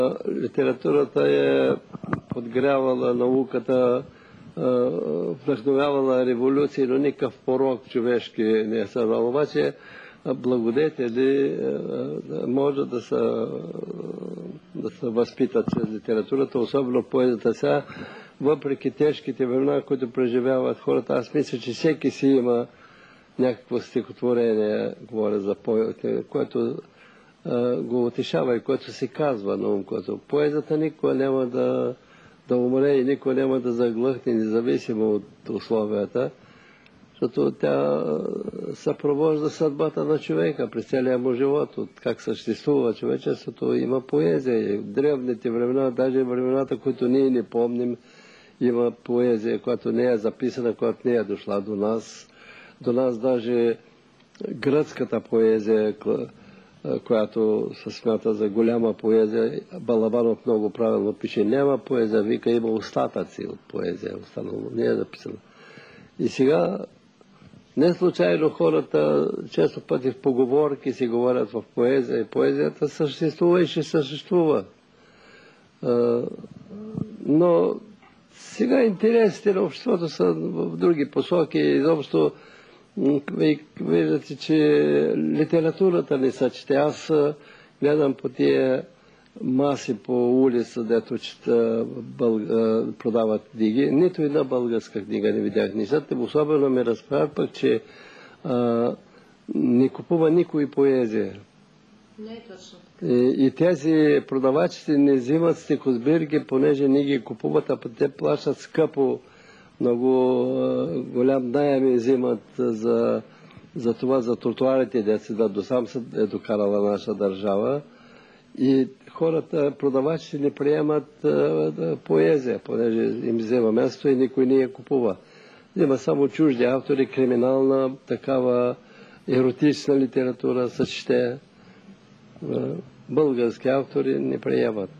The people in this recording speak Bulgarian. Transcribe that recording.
Литературата е подгрявала науката, вдъхновявала революции, но никакъв порок човешки не е създал. Обаче благодетели може да се възпитат чрез литературата, особено поезията. Сега, въпреки тежките времена, които преживяват хората, аз мисля, че всеки си има някакво стихотворение, говоря за поезията, което го утешава и което се казва на ум, което поезията никога няма да умре и никога няма да заглъхне, независимо от условията, защото тя съпровожда съдбата на човека през целия му живот, от как съществува човечеството. Има поезия. В древните времена, даже времената, които ние не помним, има поезия, която не е записана, която не е дошла до нас. До нас даже гръцката поезия, която се смята за голяма поезия, Балабанов много правилно пише, няма поезия, вика, има остатъци от поезия, останало не е записано. И сега, не случайно хората често пъти в поговорки си говорят в поезия и поезията съществува и ще съществува. Но сега интересите на обществото са в други посоки. Изобщо виждате, че литературата не се чете. Аз гледам по тия маси по улица, дето продават книги. Нито една българска книга не видях. Нещата особено ме разправят пък, че не купува никой поезия. Не е точно. И тези продавачите не взимат стихосбирки, понеже не ги купуват, а те плащат скъпо. Много голям наем взимат за това, за тротуарите, деца, до сам се е докарала наша държава. И хората, продавачите не приемат поезия, понеже им взема място и никой не я купува. Има само чужди автори, криминална, такава еротична литература се чете. Български автори не приемат.